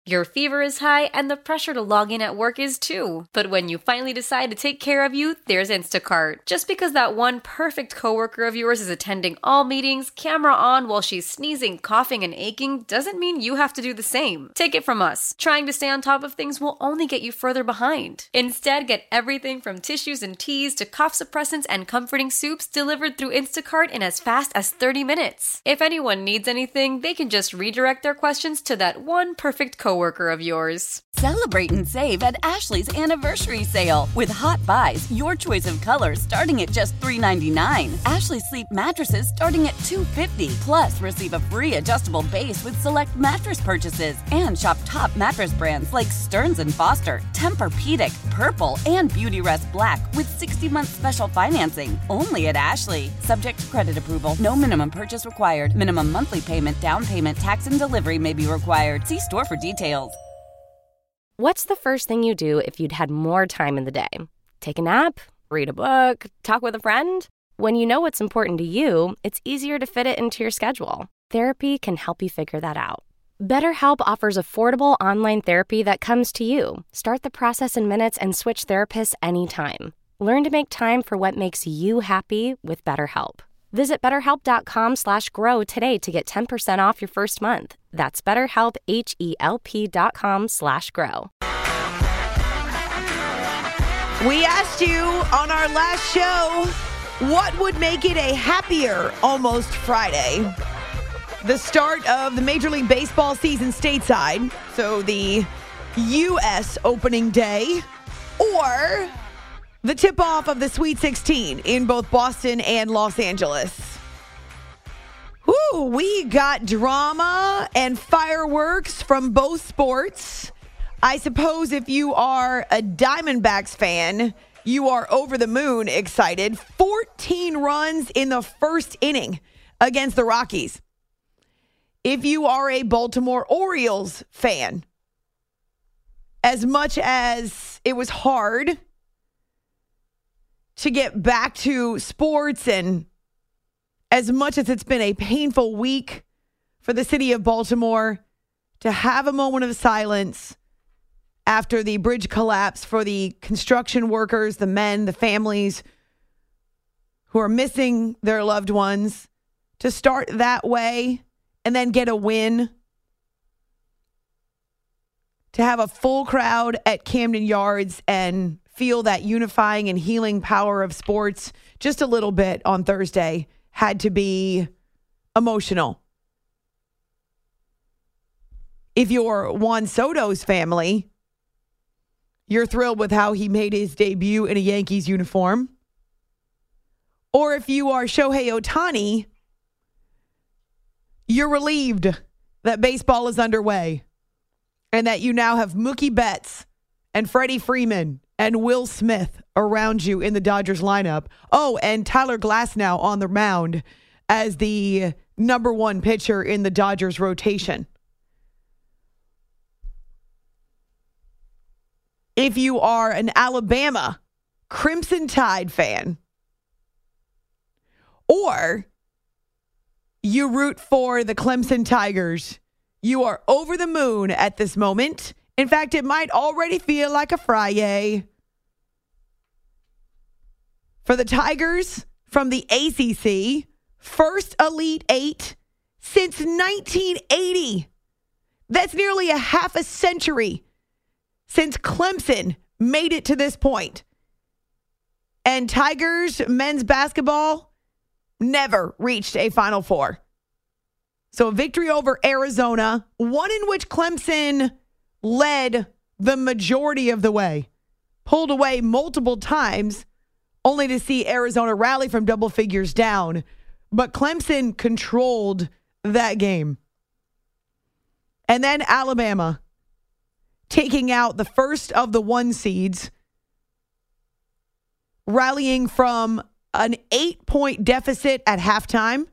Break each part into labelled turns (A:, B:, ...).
A: Your fever is high and the pressure to log in at work is too. But when you finally decide to take care of you, there's Instacart. Just because that one perfect coworker of yours is attending all meetings, camera on while she's sneezing, coughing, and aching, doesn't mean you have to do the same. Take it from us. Trying to stay on top of things will only get you further behind. Instead, get everything from tissues and teas to cough suppressants and comforting soups delivered through Instacart in as fast as 30 minutes. If anyone needs anything, they can just redirect their questions to that one perfect coworker of yours.
B: Celebrate and save at Ashley's Anniversary Sale. With Hot Buys, your choice of colors starting at just $3.99. Ashley Sleep mattresses starting at $2.50. Plus, receive a free adjustable base with select mattress purchases. And shop top mattress brands like Stearns & Foster, Tempur-Pedic, Purple, and Beautyrest Black with 60-month special financing. Only at Ashley. Subject to credit approval. No minimum purchase required. Minimum monthly payment, down payment, tax, and delivery may be required. See store for details.
C: What's the first thing you do if you'd had more time in the day? Take a nap? Read a book? Talk with a friend? When you know what's important to you, it's easier to fit it into your schedule. Therapy can help you figure that out. BetterHelp offers affordable online therapy that comes to you. Start the process in minutes and switch therapists anytime. Learn to make time for what makes you happy with BetterHelp. Visit BetterHelp.com/grow today to get 10% off your first month. That's BetterHelp, HELP.com/grow.
D: We asked you on our last show, what would make it a happier Almost Friday? The start of the Major League Baseball season stateside, so the U.S. opening day, or the tip-off of the Sweet 16 in both Boston and Los Angeles. Woo, we got drama and fireworks from both sports. I suppose if you are a Diamondbacks fan, you are over the moon excited. 14 runs in the first inning against the Rockies. If you are a Baltimore Orioles fan, as much as it was hard to get back to sports, and as much as it's been a painful week for the city of Baltimore, to have a moment of silence after the bridge collapse for the construction workers, the men, the families who are missing their loved ones, to start that way and then get a win, to have a full crowd at Camden Yards and feel that unifying and healing power of sports just a little bit on Thursday had to be emotional. If you're Juan Soto's family, you're thrilled with how he made his debut in a Yankees uniform. Or if you are Shohei Ohtani, you're relieved that baseball is underway and that you now have Mookie Betts and Freddie Freeman and Will Smith around you in the Dodgers lineup. Oh, and Tyler Glasnow on the mound as the number one pitcher in the Dodgers rotation. If you are an Alabama Crimson Tide fan, or you root for the Clemson Tigers, you are over the moon at this moment. In fact, it might already feel like a Friday. For the Tigers from the ACC, first Elite Eight since 1980. That's nearly a half a century since Clemson made it to this point. And Tigers men's basketball never reached a Final Four. So a victory over Arizona, one in which Clemson led the majority of the way, pulled away multiple times, only to see Arizona rally from double figures down. But Clemson controlled that game. And then Alabama taking out the first of the 1 seeds, rallying from an 8-point deficit at halftime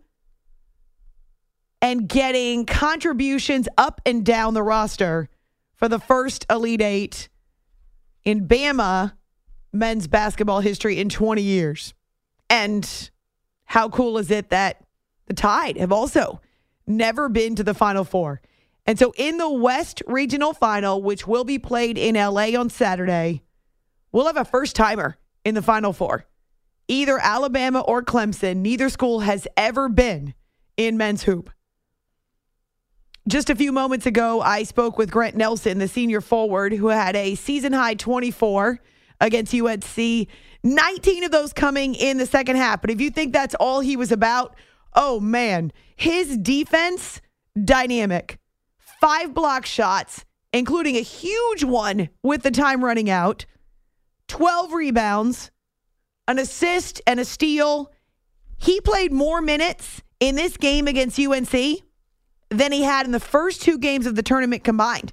D: and getting contributions up and down the roster for the first Elite Eight in Bama men's basketball history in 20 years. And how cool is it that the Tide have also never been to the Final Four? And so in the West Regional Final, which will be played in LA on Saturday, we'll have a first-timer in the Final Four. Either Alabama or Clemson. Neither school has ever been in men's hoop. Just a few moments ago, I spoke with Grant Nelson, the senior forward, who had a season-high 24 against UNC. 19 of those coming in the second half. But if you think that's all he was about, oh, man. His defense, dynamic. 5 block shots, including a huge one with the time running out. 12 rebounds, an assist, and a steal. He played more minutes in this game against UNC than he had in the first 2 games of the tournament combined.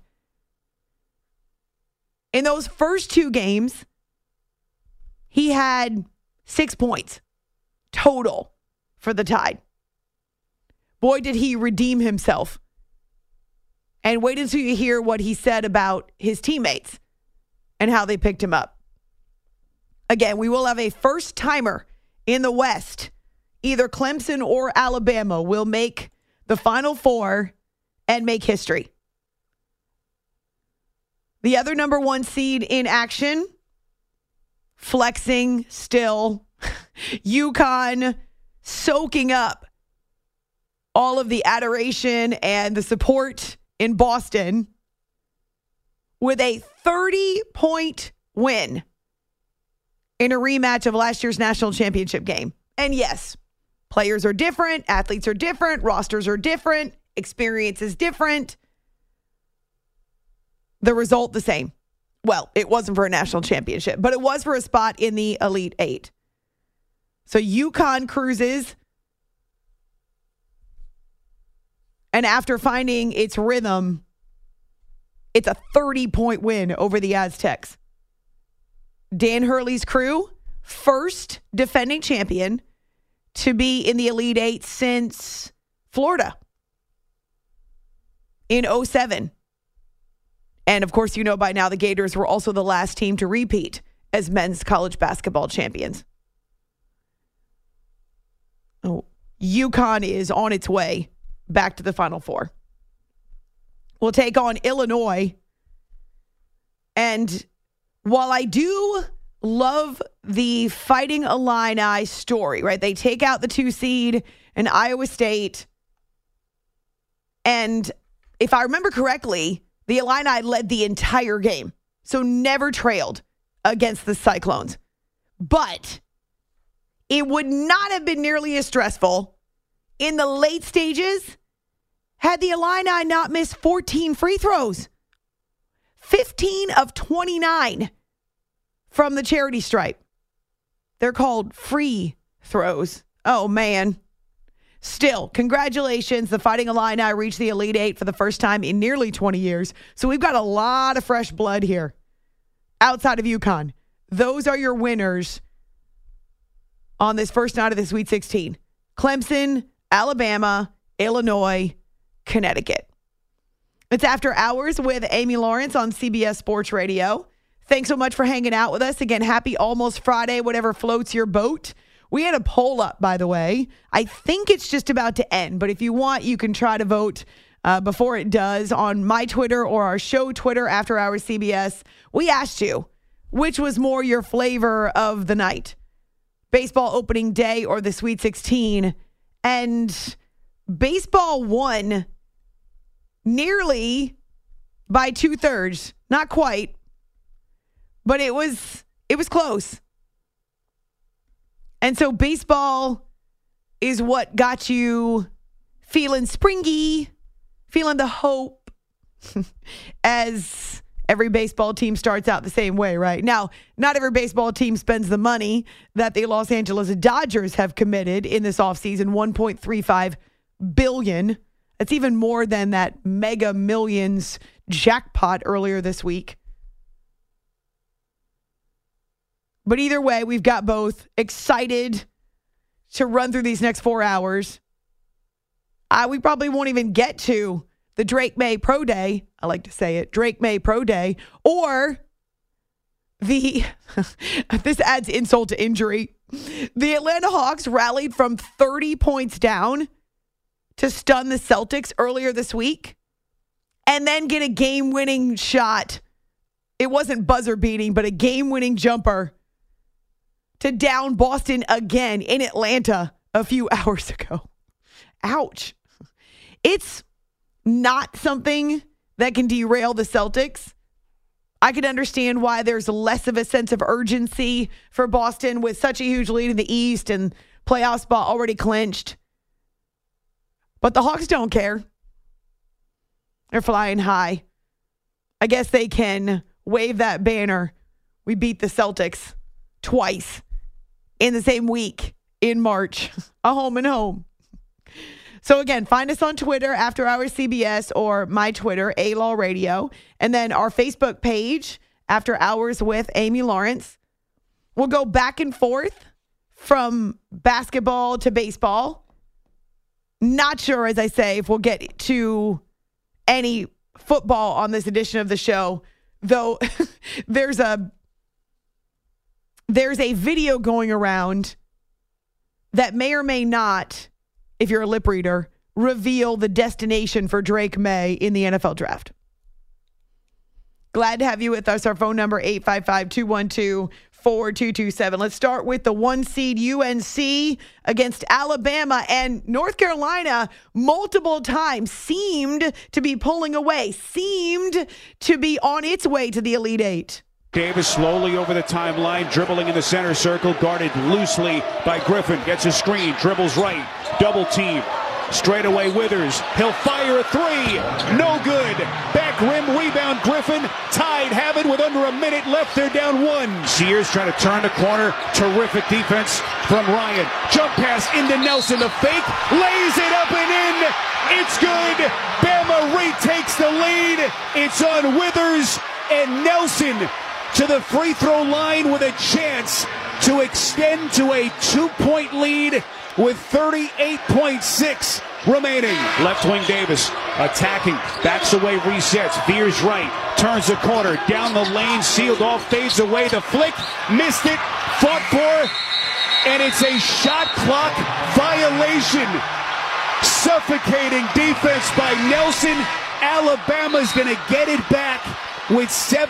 D: In those first 2 games, he had 6 points total for the Tide. Boy, did he redeem himself. And wait until you hear what he said about his teammates and how they picked him up. Again, we will have a first-timer in the West. Either Clemson or Alabama will make the Final Four and make history. The other number 1 seed in action, flexing still, UConn soaking up all of the adoration and the support in Boston with a 30-point win in a rematch of last year's national championship game. And yes, players are different, athletes are different, rosters are different, experience is different. The result the same. Well, it wasn't for a national championship, but it was for a spot in the Elite Eight. So UConn cruises. And after finding its rhythm, it's a 30-point win over the Aztecs. Dan Hurley's crew, first defending champion to be in the Elite Eight since Florida in 2007. And of course, you know by now the Gators were also the last team to repeat as men's college basketball champions. Oh, UConn is on its way back to the Final Four. We'll take on Illinois. And while I do love the Fighting Illini story, right? They take out the 2 seed in Iowa State. And if I remember correctly, the Illini led the entire game. So never trailed against the Cyclones. But it would not have been nearly as stressful in the late stages had the Illini not missed 14 free throws. 15 of 29 from the charity stripe. They're called free throws. Oh, man. Still, congratulations. The Fighting Illini reached the Elite Eight for the first time in nearly 20 years. So we've got a lot of fresh blood here outside of UConn. Those are your winners on this first night of the Sweet 16. Clemson, Alabama, Illinois, Connecticut. It's After Hours with Amy Lawrence on CBS Sports Radio. Thanks so much for hanging out with us. Again, happy almost Friday, whatever floats your boat. We had a poll up, by the way. I think it's just about to end, but if you want, you can try to vote before it does on my Twitter or our show Twitter, After Hours CBS. We asked you, which was more your flavor of the night? Baseball opening day or the Sweet 16? And baseball won nearly by 2/3. Not quite, but it was close. And so baseball is what got you feeling springy, feeling the hope as every baseball team starts out the same way, right? Now, not every baseball team spends the money that the Los Angeles Dodgers have committed in this offseason, $1.35 billion. That's even more than that Mega Millions jackpot earlier this week. But either way, we've got both. Excited to run through these next 4 hours. We probably won't even get to the Drake May Pro Day. I like to say it, Drake May Pro Day, or the, this adds insult to injury. The Atlanta Hawks rallied from 30 points down to stun the Celtics earlier this week. and then get a game-winning shot. It wasn't buzzer-beating, but a game-winning jumper to down Boston again in Atlanta a few hours ago. Ouch. It's not something that can derail the Celtics. I could understand why there's less of a sense of urgency for Boston with such a huge lead in the East and playoff spot already clinched. But the Hawks don't care. They're flying high. I guess they can wave that banner. We beat the Celtics twice in the same week in March. A home and home. So again, find us on Twitter, After Hours CBS, or my Twitter, A-Law Radio. And then our Facebook page, After Hours with Amy Lawrence. We'll go back and forth from basketball to baseball. Not sure, as I say, if we'll get to any football on this edition of the show, though there's a video going around that may or may not, if you're a lip reader, reveal the destination for Drake May in the NFL draft. Glad to have you with us. Our phone number, 855-212-4227. Let's start with the 1 seed UNC against Alabama. And North Carolina multiple times seemed to be pulling away, seemed to be on its way to the Elite Eight.
E: Davis slowly over the timeline, dribbling in the center circle, guarded loosely by Griffin. Gets a screen, dribbles right, double team. Straight away Withers. He'll fire a three. No good. Back rim rebound Griffin. Tide have it with under a minute left. They're down one. Sears trying to turn the corner. Terrific defense from Ryan. Jump pass into Nelson. The fake. Lays it up and in. It's good. Bama retakes the lead. It's on Withers and Nelson to the free throw line with a chance to extend to a 2-point lead with 38.6 remaining. Left wing Davis attacking, backs away, resets, veers right, turns the corner, down the lane, sealed off, fades away, the flick, missed it, fought for, and it's a shot clock violation. Suffocating defense by Nelson. Alabama's going to get it back with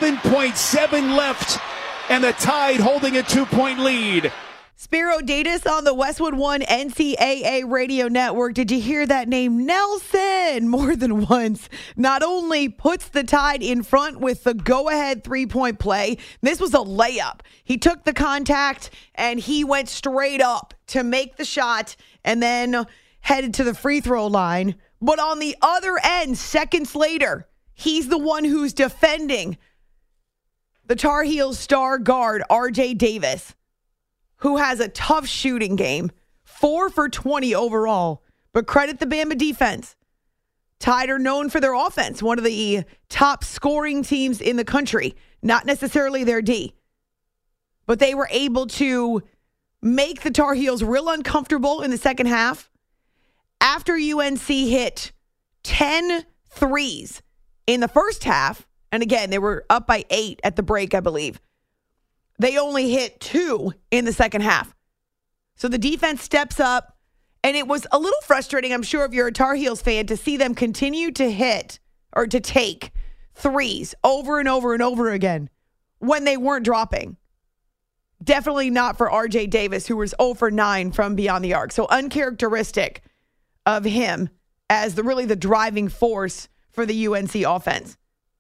E: 7.7 left, and the Tide holding a 2-point lead.
D: Spiro Davis on the Westwood One NCAA radio network. Did you hear that name? Nelson, more than once, not only puts the Tide in front with the go-ahead 3-point play. This was a layup. He took the contact and he went straight up to make the shot and then headed to the free throw line. But on the other end, seconds later, he's the one who's defending the Tar Heels star guard, RJ Davis, who has a tough shooting game, 4 for 20 overall. But credit the Bama defense. Tide are known for their offense, one of the top scoring teams in the country, not necessarily their D. But they were able to make the Tar Heels real uncomfortable in the second half. After UNC hit 10 threes in the first half, and again, they were up by 8 at the break, I believe. They only hit 2 in the second half. So the defense steps up, and it was a little frustrating, I'm sure, if you're a Tar Heels fan, to see them continue to hit or to take threes over and over and over again when they weren't dropping. Definitely not for RJ Davis, who was 0 for 9 from beyond the arc. So uncharacteristic of him as the driving force for the UNC offense.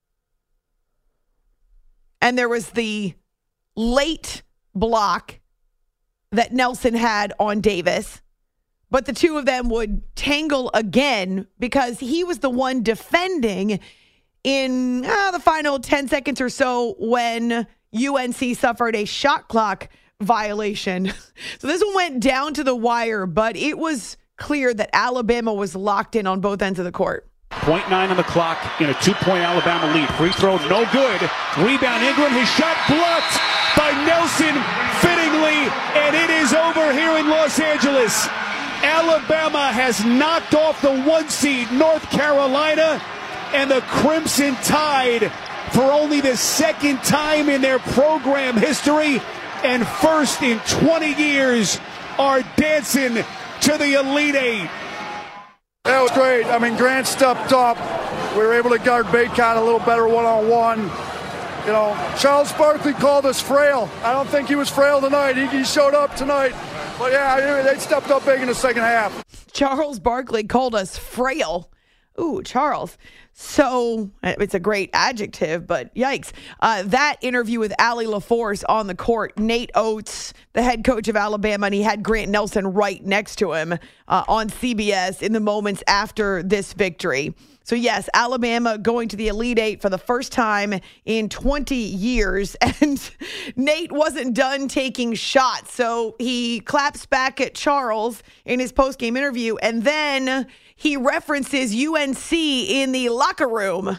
D: And there was the late block that Nelson had on Davis, but the two of them would tangle again because he was the one defending in the final 10 seconds or so when UNC suffered a shot clock violation. So this one went down to the wire, but it was clear that Alabama was locked in on both ends of the court.
E: 0.9 on the clock in a 2-point Alabama lead. Free throw, no good. Rebound Ingram, his shot blocked by Nelson fittingly, and it is over here in Los Angeles. Alabama has knocked off the 1 seed North Carolina, and the Crimson Tide, for only the second time in their program history and first in 20 years, are dancing to the Elite Eight.
F: That was great. I mean, Grant stepped up, We were able to guard Bacot a little better one-on-one. You know, Charles Barkley called us frail. I don't think he was frail tonight. He showed up tonight. But, yeah, they stepped up big in the second half.
D: Charles Barkley called us frail. Ooh, Charles. So it's a great adjective, but yikes. That interview with Allie LaForce on the court, Nate Oates, the head coach of Alabama, and he had Grant Nelson right next to him on CBS in the moments after this victory. So yes, Alabama going to the Elite Eight for the first time in 20 years. And Nate wasn't done taking shots. So he claps back at Charles in his postgame interview. And then he references UNC in the locker room.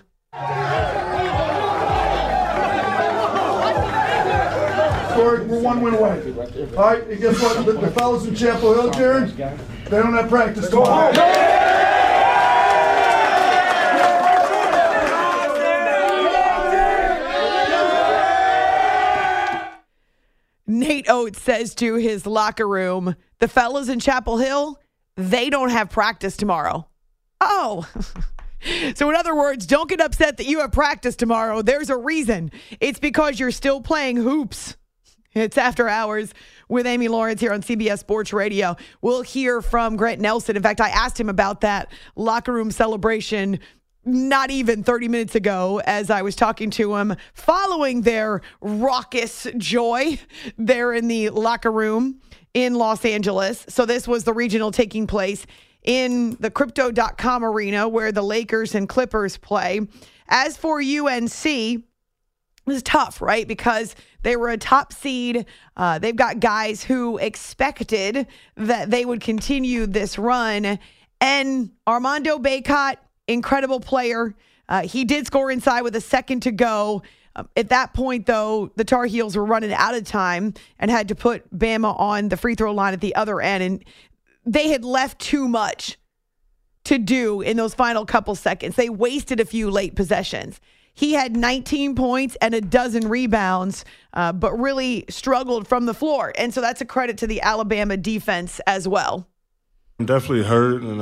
F: We're one win away. All right, and guess what? The fellas in Chapel Hill, Jared, they don't have practice tomorrow.
D: Nate Oates says to his locker room, the fellas in Chapel Hill, they don't have practice tomorrow. Oh. So in other words, don't get upset that you have practice tomorrow. There's a reason. It's because you're still playing hoops. It's After Hours with Amy Lawrence here on CBS Sports Radio. We'll hear from Grant Nelson. In fact, I asked him about that locker room celebration not even 30 minutes ago as I was talking to him following their raucous joy there in the locker room in Los Angeles. So this was the regional taking place in the Crypto.com arena where the Lakers and Clippers play. As for UNC, it was tough, right? Because they were a top seed. They've got guys who expected that they would continue this run. And Armando Bacot, incredible player. He did score inside with a second to go. At that point, though, the Tar Heels were running out of time and had to put Bama on the free throw line at the other end. And they had left too much to do in those final couple seconds. They wasted a few late possessions. He had 19 points and a dozen rebounds, but really struggled from the floor. And so that's a credit to the Alabama defense as well.
G: I'm definitely hurt, and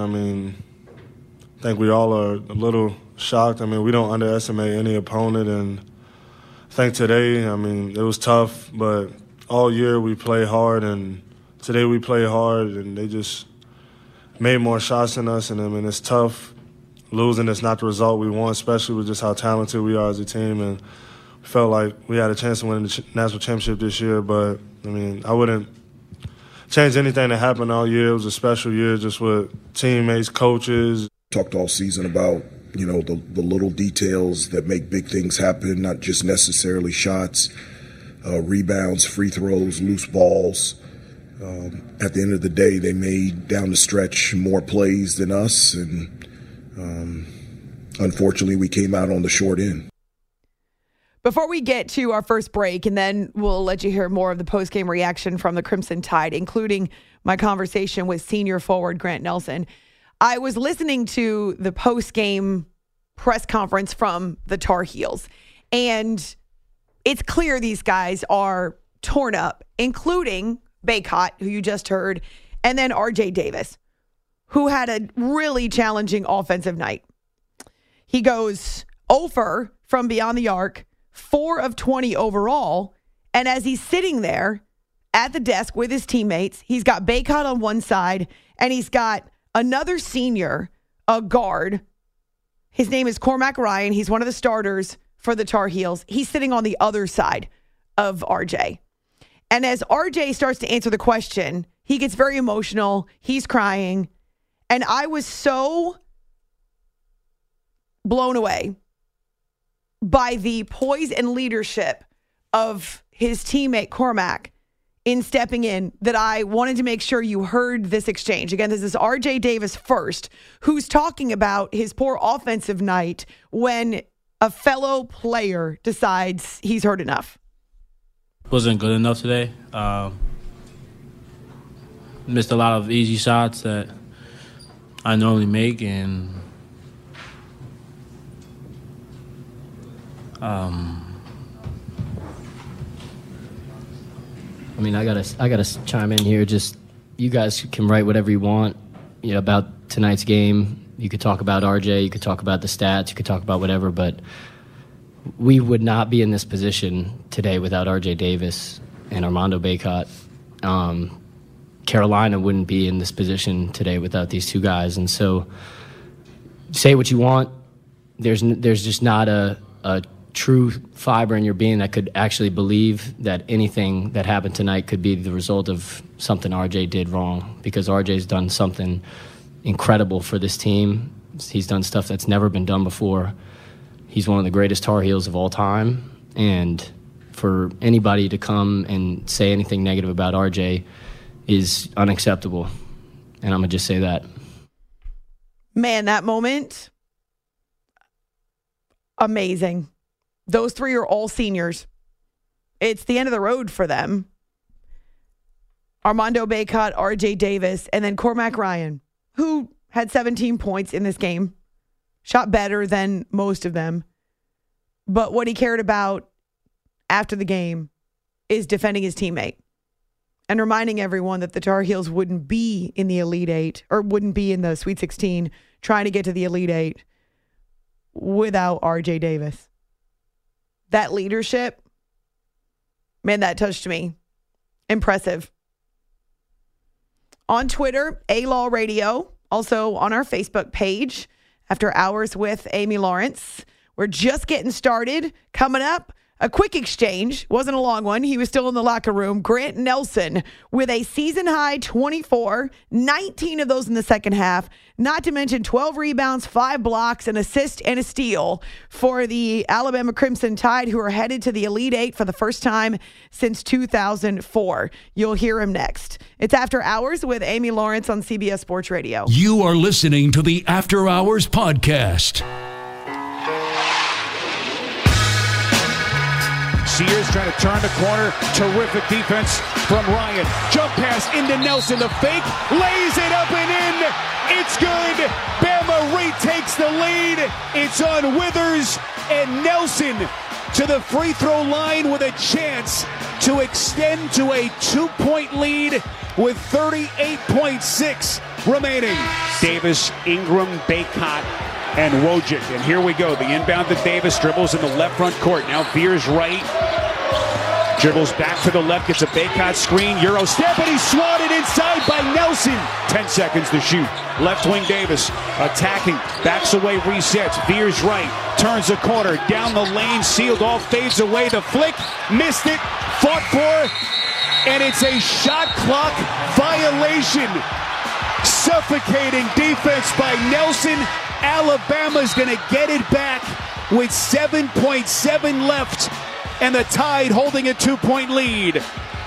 G: I think we all are a little shocked. We don't underestimate any opponent, and I think today, it was tough, but all year we play hard, and today we play hard, and they just made more shots than us, and it's tough. Losing is not the result we want, especially with just how talented we are as a team, and we felt like we had a chance to win the national championship this year, but, I wouldn't change anything that happened all year. It was a special year just with teammates, coaches.
H: Talked all season about, the little details that make big things happen, not just necessarily shots, rebounds, free throws, loose balls. At the end of the day, they made down the stretch more plays than us, and unfortunately, we came out on the short end.
D: Before we get to our first break, and then we'll let you hear more of the post-game reaction from the Crimson Tide, including my conversation with senior forward Grant Nelson, I was listening to the post-game press conference from the Tar Heels, and it's clear these guys are torn up, including Bacot, who you just heard, and then RJ Davis, who had a really challenging offensive night. He goes 0 from beyond the arc, 4 of 20 overall, and as he's sitting there at the desk with his teammates, he's got Bacot on one side, and he's got another senior, a guard. His name is Cormac Ryan. He's one of the starters for the Tar Heels. He's sitting on the other side of RJ. And as RJ starts to answer the question, he gets very emotional. He's crying. And I was so blown away by the poise and leadership of his teammate Cormac in stepping in that I wanted to make sure you heard this exchange. Again, this is RJ Davis first, who's talking about his poor offensive night when a fellow player decides he's heard enough.
I: Wasn't good enough today. Missed a lot of easy shots that I normally make, and
J: I gotta chime in here. Just, you guys can write whatever you want, about tonight's game. You could talk about RJ, you could talk about the stats, you could talk about whatever, but we would not be in this position today without RJ Davis and Armando Bacot. Carolina wouldn't be in this position today without these two guys. And so say what you want. There's just not a true fiber in your being that could actually believe that anything that happened tonight could be the result of something RJ did wrong, because RJ's done something incredible for this team. He's done stuff that's never been done before. He's one of the greatest Tar Heels of all time. And for anybody to come and say anything negative about RJ is unacceptable. And I'm going to just say that.
D: Man, that moment, amazing. Those three are all seniors. It's the end of the road for them. Armando Bacot, RJ Davis, and then Cormac Ryan, who had 17 points in this game. Shot better than most of them. But what he cared about after the game is defending his teammate and reminding everyone that the Tar Heels wouldn't be in the Elite Eight, or wouldn't be in the Sweet 16 trying to get to the Elite Eight without RJ Davis. That leadership, man, that touched me. Impressive. On Twitter, A-Law Radio, also on our Facebook page, After Hours with Amy Lawrence. We're just getting started. Coming up, a quick exchange. Wasn't a long one. He was still in the locker room. Grant Nelson with a season-high 24, 19 of those in the second half. Not to mention 12 rebounds, 5 blocks, an assist, and a steal for the Alabama Crimson Tide, who are headed to the Elite Eight for the first time since 2004. You'll hear him next. It's After Hours with Amy Lawrence on CBS Sports Radio.
K: You are listening to the After Hours podcast.
E: Sears trying to turn the corner. Terrific defense from Ryan. Jump pass into Nelson. The fake. Lays it up and in. It's good. Bama retakes the lead. It's on Withers and Nelson to the free throw line with a chance to extend to a 2-point lead with 38.6 remaining. Davis, Ingram, Bacot, and Wojcik. And here we go. The inbound to Davis. Dribbles in the left front court. Now veers right. Dribbles back to the left. Gets a Bacot screen. Euro step. And he's swatted inside by Nelson. 10 seconds to shoot. Left wing Davis. Attacking. Backs away. Resets. Veers right. Turns the corner. Down the lane. Sealed off. Fades away. The flick. Missed it. Fought for. And it's a shot clock violation. Suffocating defense by Nelson. Alabama's going to get it back with 7.7 left, and the Tide holding a 2-point lead.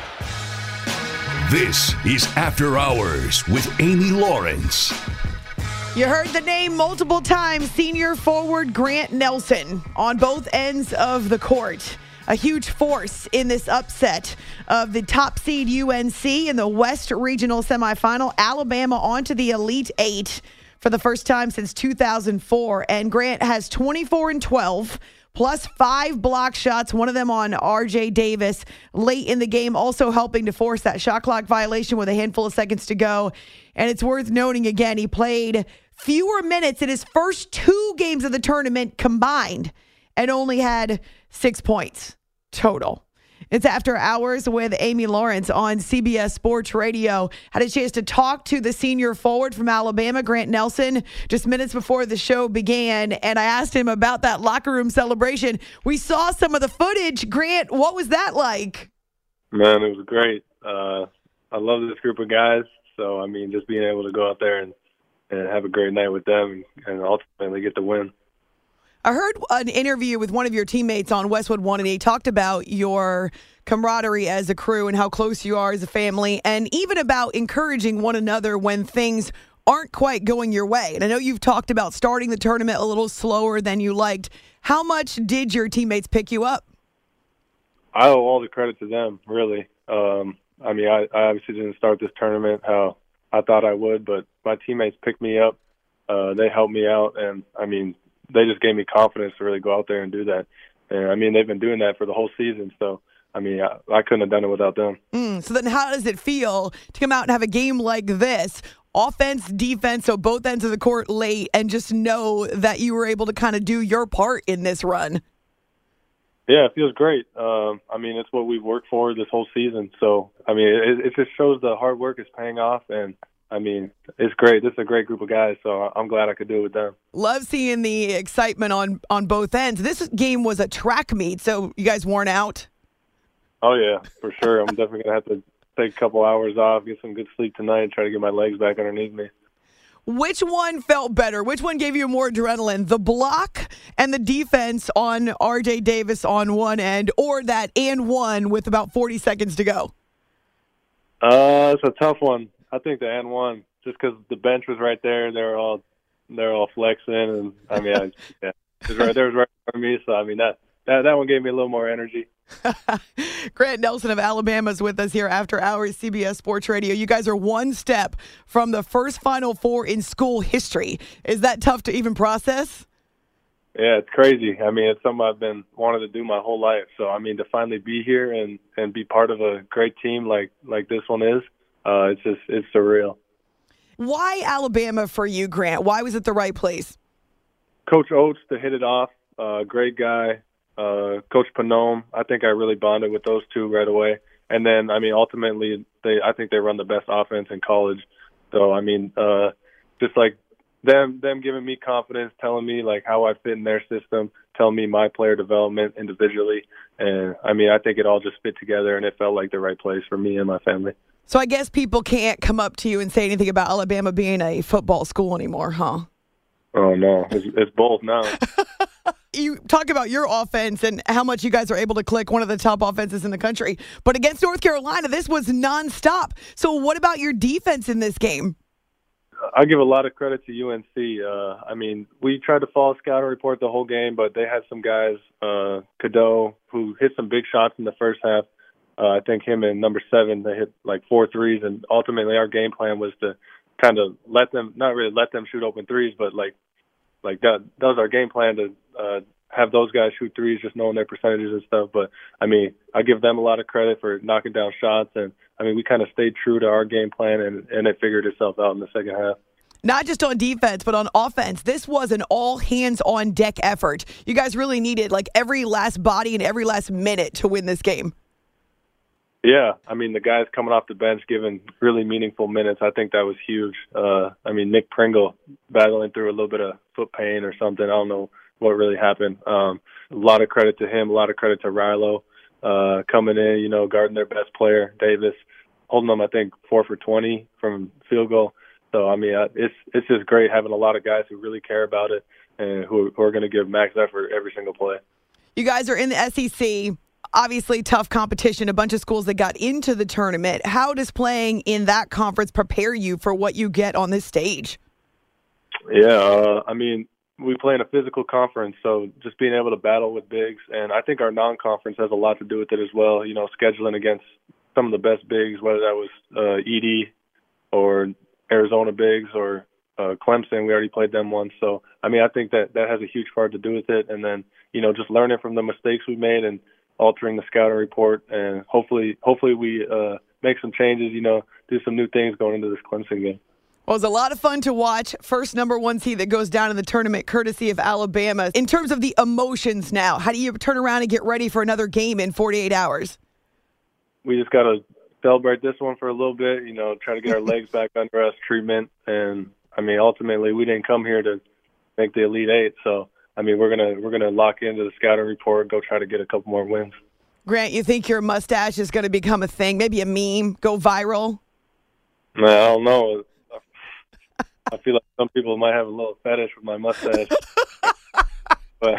K: This is After Hours with Amy Lawrence.
D: You heard the name multiple times, senior forward Grant Nelson on both ends of the court. A huge force in this upset of the top seed UNC in the West Regional Semifinal. Alabama onto the Elite Eight for the first time since 2004. And Grant has 24 and 12, plus 5 block shots, one of them on RJ Davis late in the game, also helping to force that shot clock violation with a handful of seconds to go. And it's worth noting again, he played fewer minutes in his first 2 games of the tournament combined and only had 6 points total. It's After Hours with Amy Lawrence on CBS Sports Radio. Had a chance to talk to the senior forward from Alabama, Grant Nelson, just minutes before the show began, and I asked him about that locker room celebration. We saw some of the footage. Grant, what was that like?
L: Man, it was great. I love this group of guys, so, I mean, just being able to go out there and have a great night with them and ultimately get the win.
D: I heard an interview with one of your teammates on Westwood One, and he talked about your camaraderie as a crew and how close you are as a family, and even about encouraging one another when things aren't quite going your way. And I know you've talked about starting the tournament a little slower than you liked. How much did your teammates pick you up?
L: I owe all the credit to them, really. I mean, I obviously didn't start this tournament how I thought I would, but my teammates picked me up. They helped me out, and, I mean, they just gave me confidence to really go out there and do that. And, I mean, they've been doing that for the whole season. So, I mean, I couldn't have done it without them.
D: So then how does it feel to come out and have a game like this? offense, defense, so both ends of the court late, and just know that you were able to kind of do your part in this run.
L: Yeah, it feels great. I mean, it's what we've worked for this whole season. So, I mean, it just shows the hard work is paying off. And, I mean, it's great. This is a great group of guys, so I'm glad I could do it with them.
D: Love seeing the excitement on both ends. This game was a track meet, so you guys worn out?
L: Oh, yeah, for sure. I'm definitely going to have to take a couple hours off, get some good sleep tonight, and try to get my legs back underneath me.
D: Which one felt better? Which one gave you more adrenaline? The block and the defense on R.J. Davis on one end, or that and one with about 40 seconds to go?
L: It's a tough one. I think the and one, just because the bench was right there. They're all flexing, and I mean, it was right there in front of me. So I mean that one gave me a little more energy.
D: Grant Nelson of Alabama is with us here after hours, CBS Sports Radio. You guys are one step from the first Final Four in school history. Is that tough to even process?
L: Yeah, it's crazy. I mean, it's something I've been wanting to do my whole life. So, I mean, to finally be here and be part of a great team like this one is, it's surreal.
D: Why Alabama for you, Grant? Why was it the right place?
L: Coach Oates, to hit it off, great guy. Coach Panome, I think I really bonded with those two right away. And then, I mean, ultimately, I think they run the best offense in college. So, I mean, just like them giving me confidence, telling me like how I fit in their system, telling me my player development individually. And, I mean, I think it all just fit together, and it felt like the right place for me and my family.
D: So I guess people can't come up to you and say anything about Alabama being a football school anymore, huh?
L: Oh, no. It's both now.
D: You talk about your offense and how much you guys are able to click, one of the top offenses in the country. But against North Carolina, this was nonstop. So what about your defense in this game?
L: I give a lot of credit to UNC. I mean, we tried to follow scouting report the whole game, but they had some guys, Cadeau, who hit some big shots in the first half. I think him and number 7, they hit like 4 threes, and ultimately our game plan was to kind of not really let them shoot open threes, but like that was our game plan to have those guys shoot threes, just knowing their percentages and stuff. But, I mean, I give them a lot of credit for knocking down shots. And, I mean, we kind of stayed true to our game plan, and it figured itself out in the second half.
D: Not just on defense, but on offense. This was an all-hands-on-deck effort. You guys really needed, like, every last body and every last minute to win this game.
L: Yeah, I mean, the guys coming off the bench giving really meaningful minutes, I think that was huge. I mean, Nick Pringle battling through a little bit of foot pain or something. I don't know what really happened. A lot of credit to him, a lot of credit to Rilo coming in, you know, guarding their best player, Davis, holding them, I think, 4 for 20 from field goal. So, I mean, it's just great having a lot of guys who really care about it and who are going to give max effort every single play.
D: You guys are in the SEC. Obviously, tough competition, a bunch of schools that got into the tournament. How does playing in that conference prepare you for what you get on this stage?
L: Yeah, I mean, we play in a physical conference, so just being able to battle with bigs. And I think our non-conference has a lot to do with it as well, you know, scheduling against some of the best bigs, whether that was Edie or Arizona bigs or Clemson. We already played them once. So, I mean, I think that has a huge part to do with it. And then, you know, just learning from the mistakes we made and altering the scouting report, and hopefully we make some changes, you know, do some new things going into this Clemson game.
D: Well, it was a lot of fun to watch. First number 1 seed that goes down in the tournament, courtesy of Alabama. In terms of the emotions now, how do you turn around and get ready for another game in 48 hours?
L: We just got to celebrate this one for a little bit, you know, try to get our legs back under us, treatment. And, I mean, ultimately we didn't come here to make the Elite Eight, so I mean, we're gonna lock into the scouting report, go try to get a couple more wins.
D: Grant, you think your mustache is going to become a thing, maybe a meme, go viral?
L: No, I don't know. I feel like some people might have a little fetish with my mustache, but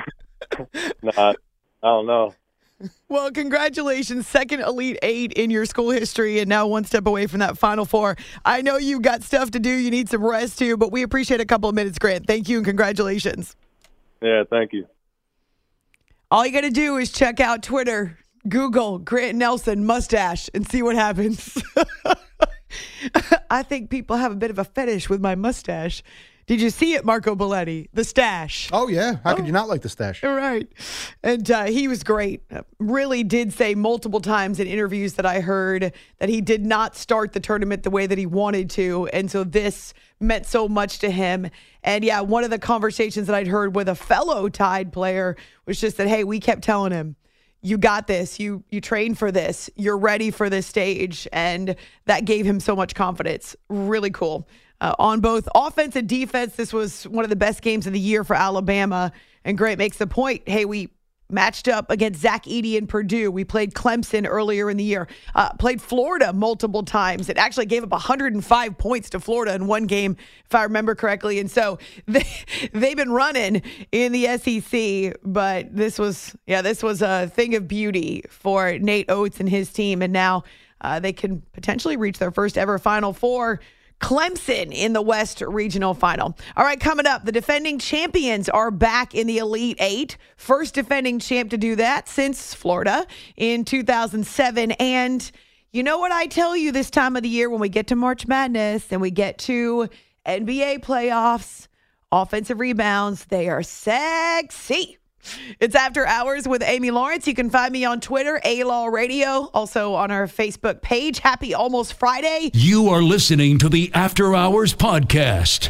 L: I don't know.
D: Well, congratulations. Second Elite Eight in your school history, and now one step away from that Final Four. I know you've got stuff to do. You need some rest, too, but we appreciate a couple of minutes, Grant. Thank you, and congratulations.
L: Yeah, thank you.
D: All you got to do is check out Twitter, Google Grant Nelson mustache, and see what happens. I think people have a bit of a fetish with my mustache. Did you see it, Marco Belletti? The stash.
M: Oh, yeah. How could you not like the stash?
D: Right. And he was great. Really did say multiple times in interviews that I heard that he did not start the tournament the way that he wanted to. And so this meant so much to him. And yeah, one of the conversations that I'd heard with a fellow Tide player was just that, hey, we kept telling him, you got this. You trained for this. You're ready for this stage. And that gave him so much confidence. Really cool. On both offense and defense, this was one of the best games of the year for Alabama. And Grant makes the point, hey, we matched up against Zach Edey and Purdue. We played Clemson earlier in the year. Played Florida multiple times. It actually gave up 105 points to Florida in one game, if I remember correctly. And so they've been running in the SEC. But this was a thing of beauty for Nate Oates and his team. And now they can potentially reach their first ever Final Four. Clemson in the West Regional Final. All right, coming up, the defending champions are back in the Elite Eight. First defending champ to do that since Florida in 2007. And you know what I tell you this time of the year when we get to March Madness and we get to NBA playoffs, offensive rebounds, they are sexy. It's After Hours with Amy Lawrence. You can find me on Twitter, A-Law Radio, also on our Facebook page. Happy Almost Friday.
K: You are listening to the After Hours podcast.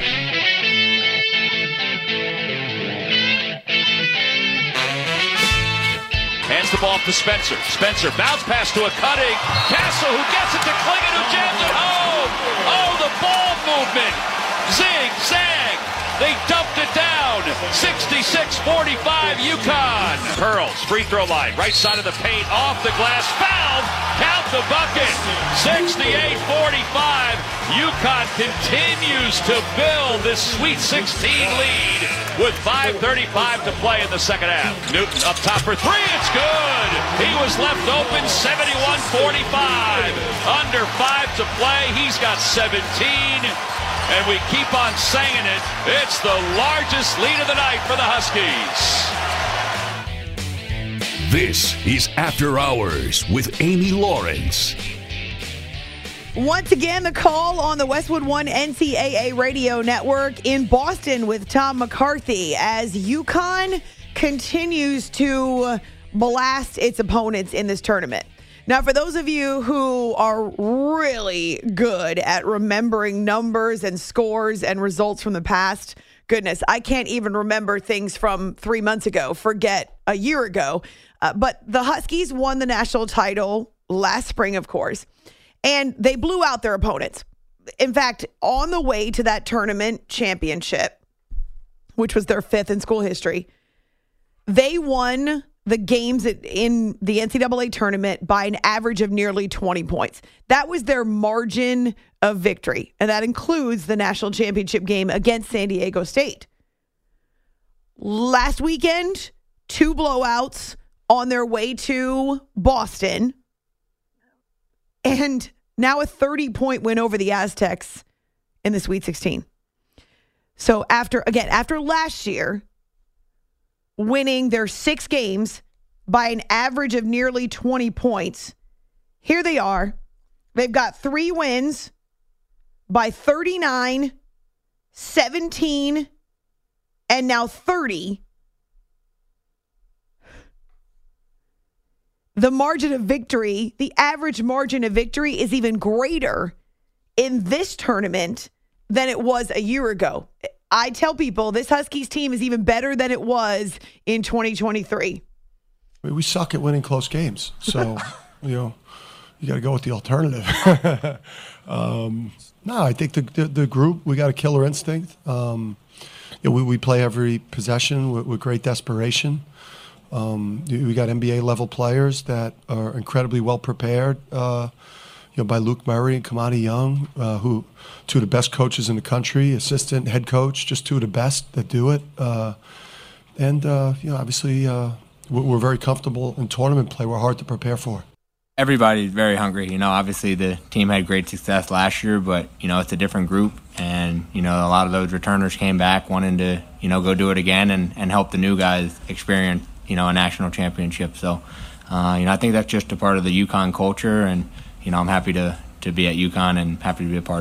E: Hands the ball to Spencer. Spencer, bounce pass to a cutting. Castle, who gets it to Clingan, who jams it home. Oh, the ball movement. Zig, zag. They dumped it down. 66-45 UConn. Pearls, free throw line, right side of the paint, off the glass, fouled. Count the bucket. 68-45. UConn continues to build this Sweet 16 lead with 5:35 to play in the second half. Newton up top for three. It's good. He was left open. 71-45. Under 5 to play. He's got 17. And we keep on saying it. It's the largest lead of the night for the Huskies.
K: This is After Hours with Amy Lawrence.
D: Once again, the call on the Westwood One NCAA radio network in Boston with Tom McCarthy as UConn continues to blast its opponents in this tournament. Now, for those of you who are really good at remembering numbers and scores and results from the past, goodness, I can't even remember things from 3 months ago, forget a year ago. But the Huskies won the national title last spring, of course, and they blew out their opponents. In fact, on the way to that tournament championship, which was their 5th in school history, they won the games in the NCAA tournament by an average of nearly 20 points. That was their margin of victory, and that includes the national championship game against San Diego State. Last weekend, 2 blowouts on their way to Boston, and now a 30-point win over the Aztecs in the Sweet 16. So after last year, winning their 6 games by an average of nearly 20 points. Here they are. They've got 3 wins by 39, 17, and now 30. The margin of victory, the average margin of victory is even greater in this tournament than it was a year ago. I tell people this Huskies team is even better than it was in 2023.
N: We suck at winning close games. So, you got to go with the alternative. No, I think the group, we got a killer instinct. We play every possession with great desperation. We got NBA level players that are incredibly well prepared. By Luke Murray and Kamani Young, who 2 of the best coaches in the country, assistant, head coach, just 2 of the best that do it. Obviously, we're very comfortable in tournament play. We're hard to prepare for.
O: Everybody's very hungry. Obviously the team had great success last year, but, it's a different group. And, a lot of those returners came back wanting to, go do it again and help the new guys experience, a national championship. So, I think that's just a part of the UConn culture, and I'm happy to be at UConn and happy to be a part of it.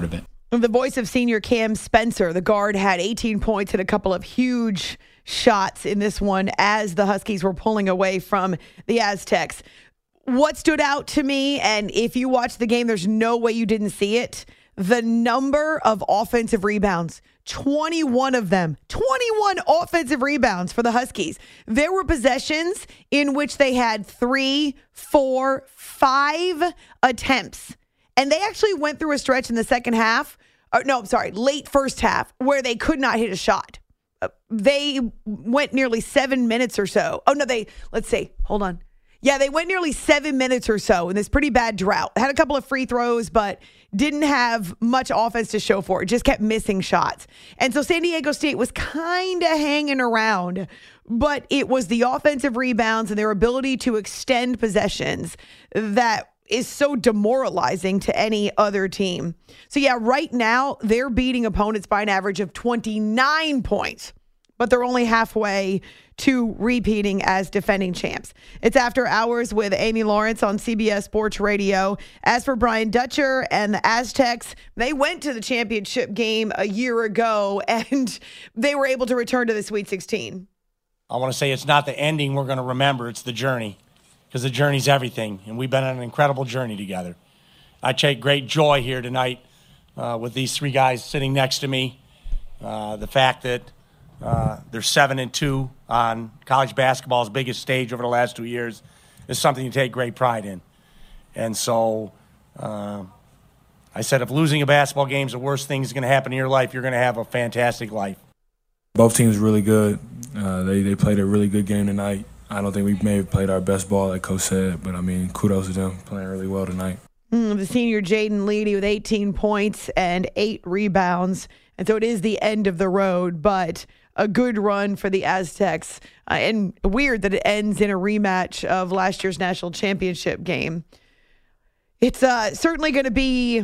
D: The voice of senior Cam Spencer, the guard, had 18 points and a couple of huge shots in this one as the Huskies were pulling away from the Aztecs. What stood out to me, and if you watch the game, there's no way you didn't see it, the number of offensive rebounds. 21 of them. 21 offensive rebounds for the Huskies. There were possessions in which they had 3, 4, 5 attempts. And they actually went through a stretch in the second half. Late first half, where they could not hit a shot. They went nearly 7 minutes or so. Hold on. Yeah, they went nearly 7 minutes or so in this pretty bad drought. Had a couple of free throws, but didn't have much offense to show for it. Just kept missing shots. And so San Diego State was kind of hanging around, but it was the offensive rebounds and their ability to extend possessions that is so demoralizing to any other team. So yeah, right now they're beating opponents by an average of 29 points, but they're only halfway to repeating as defending champs. It's After Hours with Amy Lawrence on CBS Sports Radio. As for Brian Dutcher and the Aztecs, they went to the championship game a year ago and they were able to return to the Sweet 16.
P: I want to say it's not the ending we're going to remember, it's the journey. Because the journey's everything, and we've been on an incredible journey together. I take great joy here tonight with these three guys sitting next to me. The fact that they're 7-2 on college basketball's biggest stage over the last 2 years is something to take great pride in. And so I said, if losing a basketball game is the worst thing that's going to happen in your life, you're going to have a fantastic life.
Q: Both teams really good. They played a really good game tonight. I don't think we may have played our best ball, like Coach said, but, kudos to them playing really well tonight.
D: The senior Jaden Leedy with 18 points and 8 rebounds. And so it is the end of the road, but a good run for the Aztecs. And weird that it ends in a rematch of last year's national championship game. It's certainly going to be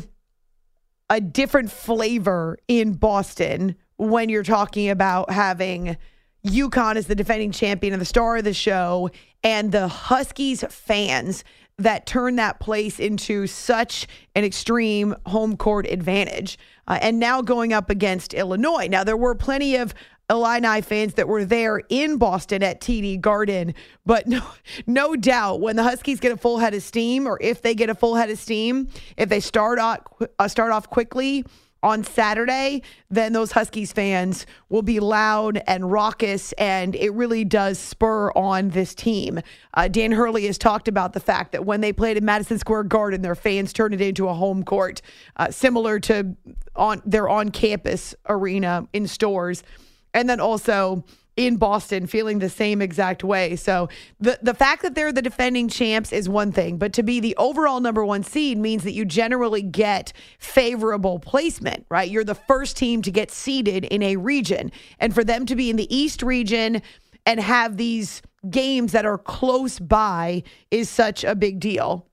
D: a different flavor in Boston when you're talking about having UConn is the defending champion and the star of the show, and the Huskies fans that turn that place into such an extreme home court advantage. And now going up against Illinois. Now, there were plenty of Illini fans that were there in Boston at TD Garden, but no doubt when the Huskies get a full head of steam, or if they get a full head of steam, if they start off quickly on Saturday, then those Huskies fans will be loud and raucous, and it really does spur on this team. Dan Hurley has talked about the fact that when they played in Madison Square Garden, their fans turned it into a home court, similar to their on-campus arena in stores, and then also in Boston feeling the same exact way. So the fact that they're the defending champs is one thing, but to be the overall number 1 seed means that you generally get favorable placement, right? You're the first team to get seeded in a region. And for them to be in the East region and have these games that are close by is such a big deal.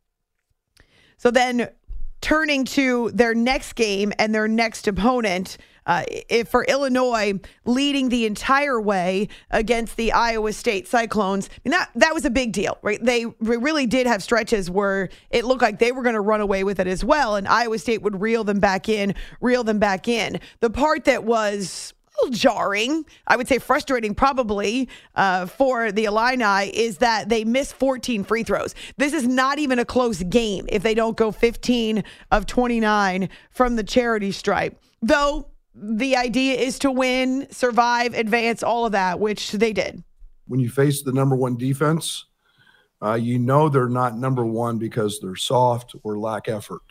D: So then turning to their next game and their next opponent, for Illinois, leading the entire way against the Iowa State Cyclones. That was a big deal, right? They really did have stretches where it looked like they were going to run away with it as well, and Iowa State would reel them back in. The part that was a little jarring, I would say frustrating probably for the Illini, is that they missed 14 free throws. This is not even a close game if they don't go 15 of 29 from the charity stripe. Though the idea is to win, survive, advance, all of that, which they did.
F: When you face the number 1 defense, you know they're not number 1 because they're soft or lack effort.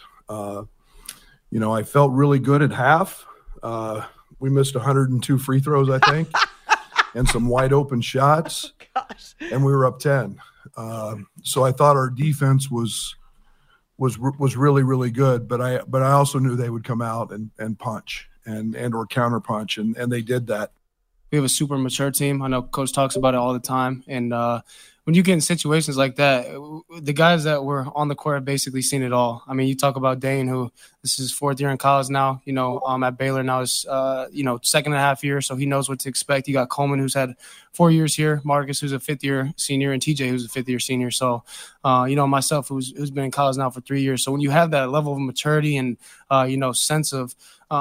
F: I felt really good at half. We missed 102 free throws, I think, and some wide open shots. Oh, gosh. And we were up 10. So I thought our defense was really, really good, but I also knew they would come out and punch and or counter punch, and they did that.
R: we have a super mature team. I know Coach talks about it all the time. And when you get in situations like that, the guys that were on the court have basically seen it all. I mean, you talk about Dane, who this is his 4th year in college now, at Baylor now is, 2.5 years, so he knows what to expect. You got Coleman, who's had 4 years here, Marcus, who's a 5th-year senior, and TJ, who's a 5th-year senior. So, myself, who's been in college now for 3 years. So when you have that level of maturity and, sense of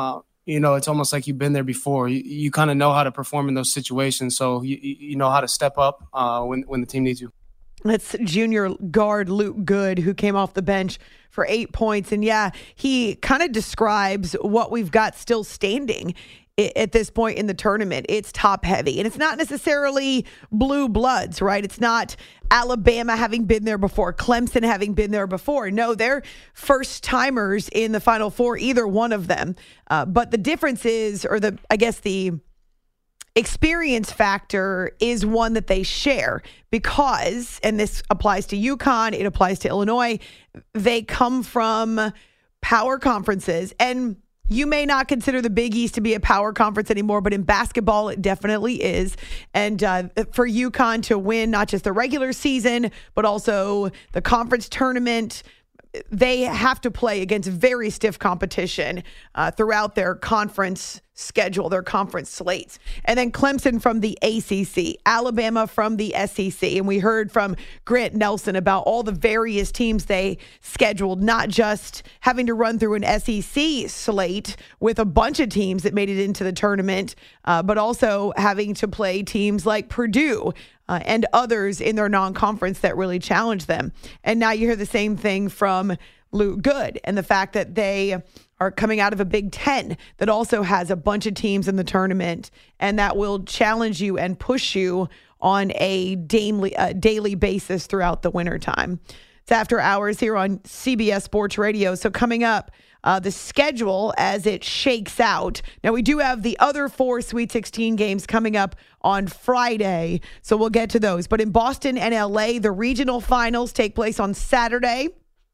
R: it's almost like you've been there before. You kind of know how to perform in those situations, so you know how to step up when the team needs you.
D: That's junior guard Luke Good, who came off the bench for 8 points. And, yeah, he kind of describes what we've got still standing at this point in the tournament. It's top heavy, and it's not necessarily blue bloods, right? It's not Alabama having been there before, Clemson having been there before. No, they're first timers in the Final Four, either one of them. But the difference is, the experience factor is one that they share because, and this applies to UConn, it applies to Illinois, they come from power conferences. And you may not consider the Big East to be a power conference anymore, but in basketball, it definitely is. And for UConn to win not just the regular season, but also the conference tournament, they have to play against very stiff competition throughout their conference schedule, their conference slates. And then Clemson from the ACC, Alabama from the SEC. And we heard from Grant Nelson about all the various teams they scheduled, not just having to run through an SEC slate with a bunch of teams that made it into the tournament, but also having to play teams like Purdue and others in their non-conference that really challenge them. And now you hear the same thing from Luke Good and the fact that they are coming out of a Big Ten that also has a bunch of teams in the tournament, and that will challenge you and push you on a daily basis throughout the wintertime. It's After Hours here on CBS Sports Radio. So coming up, the schedule as it shakes out. Now, we do have the other 4 Sweet 16 games coming up on Friday, so we'll get to those. But in Boston and LA, the regional finals take place on Saturday.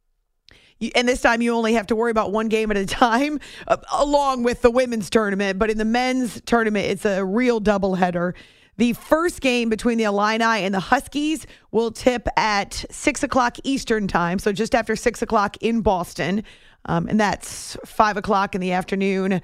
D: And this time you only have to worry about one game at a time, along with the women's tournament. But in the men's tournament, it's a real doubleheader. The first game between the Illini and the Huskies will tip at 6 o'clock Eastern time, so just after 6 o'clock in Boston. And that's 5 o'clock in the afternoon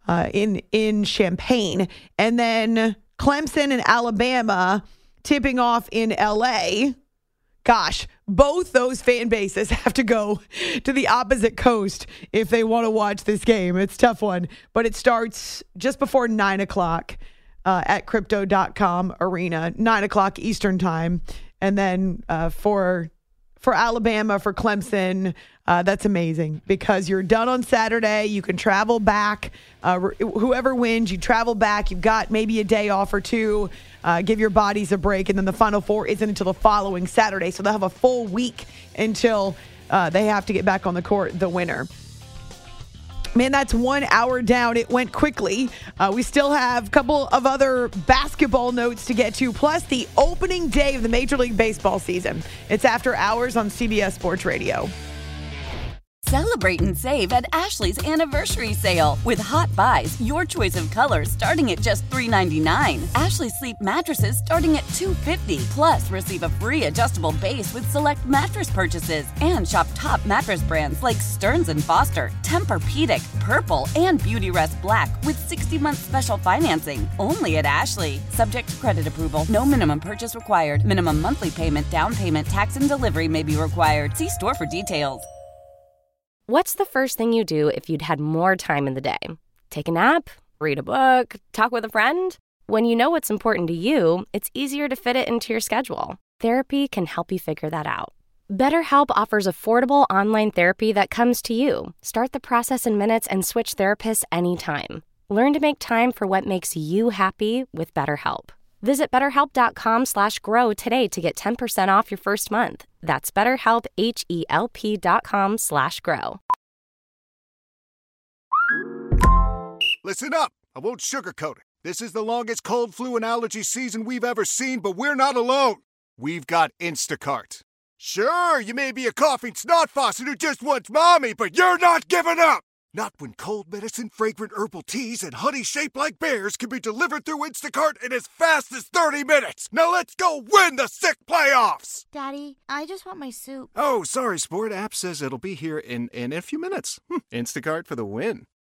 D: in Champaign. And then Clemson and Alabama tipping off in L.A., Gosh, both those fan bases have to go to the opposite coast if they want to watch this game. It's a tough one, but it starts just before 9 o'clock at Crypto.com Arena, 9 o'clock Eastern time. And then for Alabama, for Clemson, that's amazing because you're done on Saturday. You can travel back. Whoever wins, you travel back. You've got maybe a day off or two. Give your bodies a break. And then the Final Four isn't until the following Saturday. So they'll have a full week until they have to get back on the court, the winner. Man, that's 1 hour down. It went quickly. We still have a couple of other basketball notes to get to, plus the opening day of the Major League Baseball season. It's After Hours on CBS Sports Radio.
B: Celebrate and save at Ashley's Anniversary Sale. With Hot Buys, your choice of colors starting at just $3.99. Ashley Sleep mattresses starting at $2.50. Plus, receive a free adjustable base with select mattress purchases. And shop top mattress brands like Stearns & Foster, Tempur-Pedic, Purple, and Beautyrest Black with 60-month special financing. Only at Ashley. Subject to credit approval. No minimum purchase required. Minimum monthly payment, down payment, tax, and delivery may be required. See store for details.
C: What's the first thing you do if you'd had more time in the day? Take a nap? Read a book? Talk with a friend? When you know what's important to you, it's easier to fit it into your schedule. Therapy can help you figure that out. BetterHelp offers affordable online therapy that comes to you. Start the process in minutes and switch therapists anytime. Learn to make time for what makes you happy with BetterHelp. Visit BetterHelp.com/grow today to get 10% off your first month. That's BetterHelp, HELP.com/grow.
S: Listen up. I won't sugarcoat it. This is the longest cold, flu, and allergy season we've ever seen, but we're not alone. We've got Instacart. Sure, you may be a coughing snot faucet who just wants mommy, but you're not giving up. Not when cold medicine, fragrant herbal teas, and honey shaped like bears can be delivered through Instacart in as fast as 30 minutes. Now let's go win the sick playoffs!
T: Daddy, I just want my soup.
U: Oh, sorry, Sport. App says it'll be here in a few minutes. Instacart for the win.